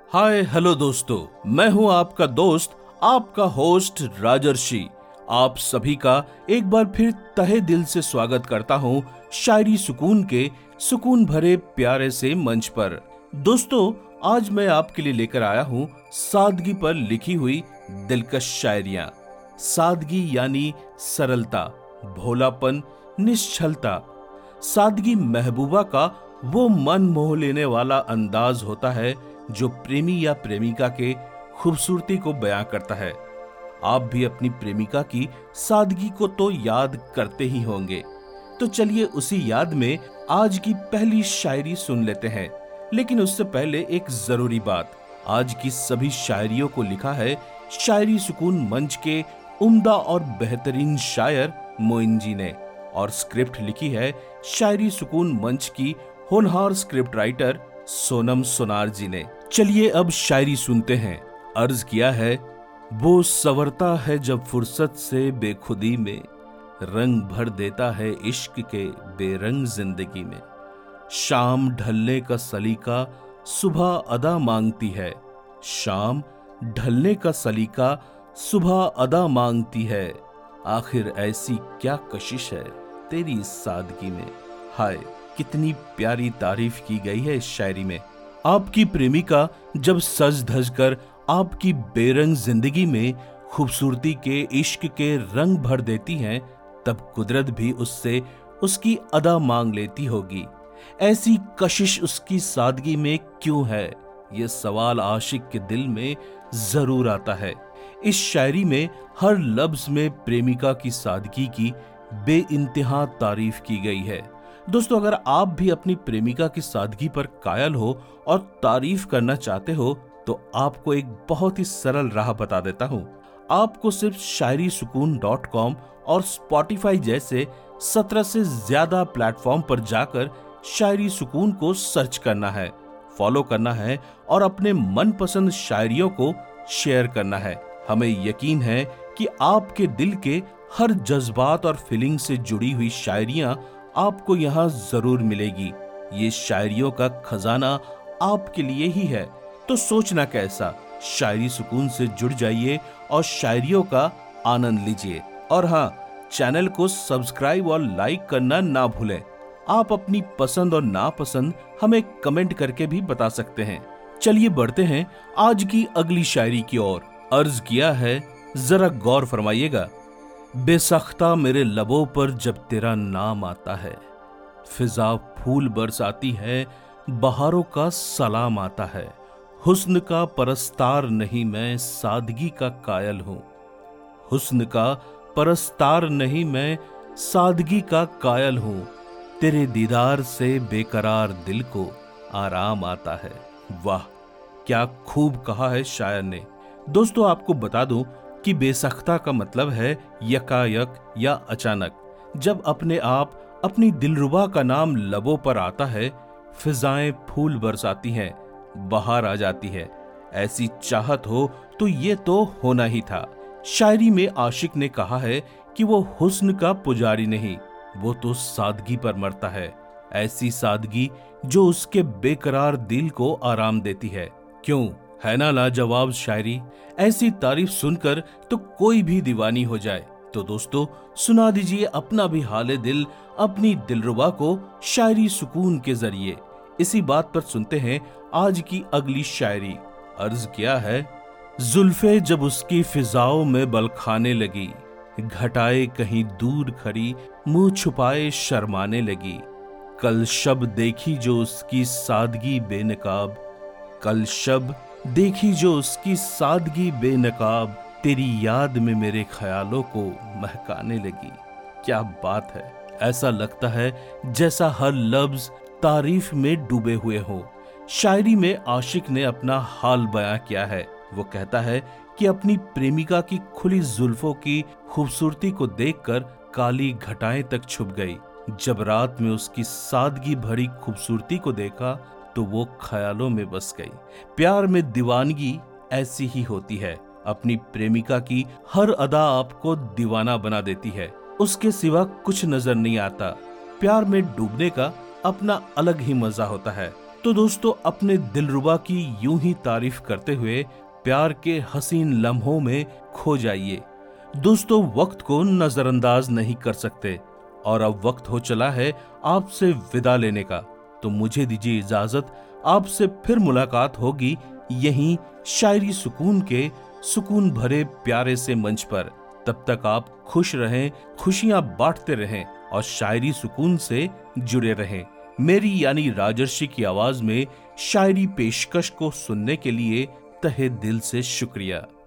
Hi hello दोस्तों, मैं हूं आपका दोस्त, आपका होस्ट राजर्षि। आप सभी का एक बार फिर तहे दिल से स्वागत करता हूं शायरी सुकून के सुकून भरे प्यारे से मंच पर। दोस्तों, आज मैं आपके लिए लेकर आया हूं सादगी पर लिखी हुई दिलकश शायरियां। सादगी यानी सरलता, भोलापन, निश्चलता। सादगी महबूबा का वो मन मोह लेने वाला अंदाज होता है जो प्रेमी या प्रेमिका के खूबसूरती को बयां करता है। आप भी अपनी प्रेमिका की सादगी को तो याद करते ही होंगे। तो चलिए उसी याद में आज की पहली शायरी सुन लेते हैं। लेकिन उससे पहले एक जरूरी बात, आज की सभी शायरियों को लिखा है शायरी सुकून मंच के उम्दा और बेहतरीन शायर मोइन जी ने, और स्क्रिप्ट लिखी है शायरी सुकून मंच की होनहार स्क्रिप्ट राइटर सोनम सोनार जी ने। चलिए अब शायरी सुनते हैं। अर्ज किया है, वो संवरता है जब फुर्सत से बेखुदी में, रंग भर देता है इश्क के बेरंग जिंदगी में। शाम ढलने का सलीका सुबह अदा मांगती है, शाम ढलने का सलीका सुबह अदा मांगती है। आखिर ऐसी क्या कशिश है तेरी इस सादगी में। हाय, कितनी प्यारी तारीफ की गई है इस शायरी में। आपकी प्रेमिका जब सज धज कर आपकी बेरंग जिंदगी में खूबसूरती के इश्क के रंग भर देती हैं, तब कुदरत भी उससे उसकी अदा मांग लेती होगी। ऐसी कशिश उसकी सादगी में क्यों है, ये सवाल आशिक के दिल में जरूर आता है। इस शायरी में हर लफ्ज में प्रेमिका की सादगी की बेइंतहा तारीफ की गई है। दोस्तों, अगर आप भी अपनी प्रेमिका की सादगी पर कायल हो और तारीफ करना चाहते हो तो आपको एक बहुत ही सरल राह बता देता हूं। आपको सिर्फ शायरीसुकून.com और स्पॉटिफाई जैसे 17 से ज्यादा प्लेटफॉर्म पर जाकर शायरी सुकून को सर्च करना है, फॉलो करना है और अपने मनपसंद शायरियों को शेयर करना है। हमें यकीन है कि आपके दिल के हर जज्बात और फीलिंग से जुड़ी हुई शायरियां आपको यहाँ जरूर मिलेगी। ये शायरियों का खजाना आपके लिए ही है। तो सोचना कैसा, शायरी सुकून से जुड़ जाइए और शायरियों का आनंद लीजिए। और हाँ, चैनल को सब्सक्राइब और लाइक करना ना भूलें। आप अपनी पसंद और नापसंद हमें कमेंट करके भी बता सकते हैं। चलिए बढ़ते हैं आज की अगली शायरी की ओर। अर्ज किया है, जरा गौर फरमाइएगा। बेसख्ता मेरे लबों पर जब तेरा नाम आता है, फिजा फूल बरसाती है, बहारों का सलाम आता है। हुस्न का परस्तार नहीं मैं सादगी का कायल हूँ, हुस्न का परस्तार नहीं मैं सादगी का कायल हूँ। तेरे दीदार से बेकरार दिल को आराम आता है। वाह, क्या खूब कहा है शायर ने। दोस्तों, आपको बता दूं कि बेसख्ता का मतलब है यकायक या अचानक। जब अपने आप अपनी दिलरुबा का नाम लबों पर आता है, फिजाएं फूल बरसाती हैं, बहार आ जाती है। ऐसी चाहत हो तो ये तो होना ही था। शायरी में आशिक ने कहा है कि वो हुस्न का पुजारी नहीं, वो तो सादगी पर मरता है। ऐसी सादगी जो उसके बेकरार दिल को आराम देती है। क्यों, है ना लाजवाब शायरी। ऐसी तारीफ सुनकर तो कोई भी दीवानी हो जाए। तो दोस्तों, सुना दीजिए अपना भी हाले दिल अपनी दिलरुबा को शायरी सुकून के जरिए। इसी बात पर सुनते हैं आज की अगली शायरी। अर्ज किया है, जुल्फे जब उसकी फिजाओं में बल खाने लगी, घटाए कहीं दूर खड़ी मुंह छुपाए शर्माने लगी। कल शब देखी जो उसकी सादगी बेनकाब, कल शब देखी जो उसकी सादगी बेनकाब, तेरी याद में मेरे ख्यालों को महकाने लगी। क्या बात है, ऐसा लगता है जैसा हर लफ्ज तारीफ में डूबे हुए हो। शायरी में आशिक ने अपना हाल बयां किया है। वो कहता है कि अपनी प्रेमिका की खुली जुल्फों की खूबसूरती को देखकर काली घटाएं तक छुप गई। जब रात में उसकी सादगी भरी खूबसूरती को देखा तो वो ख्यालों में बस गई। प्यार में दीवानगी ऐसी ही होती है। अपनी प्रेमिका की हर अदा आपको दीवाना बना देती है, उसके सिवा कुछ नजर नहीं आता। प्यार में डूबने का अपना अलग ही मजा होता है। तो दोस्तों, अपने दिलरुबा की यूं ही तारीफ करते हुए प्यार के हसीन लम्हों में खो जाइए। दोस्तों, वक्त को नजरअंदाज नहीं कर सकते और अब वक्त हो चला है आपसे विदा लेने का। तो मुझे दीजिए इजाजत, आपसे फिर मुलाकात होगी यहीं शायरी सुकून के सुकून भरे प्यारे से मंच पर। तब तक आप खुश रहें, खुशियां बांटते रहें और शायरी सुकून से जुड़े रहें। मेरी यानी राजर्षि की आवाज में शायरी पेशकश को सुनने के लिए तहे दिल से शुक्रिया।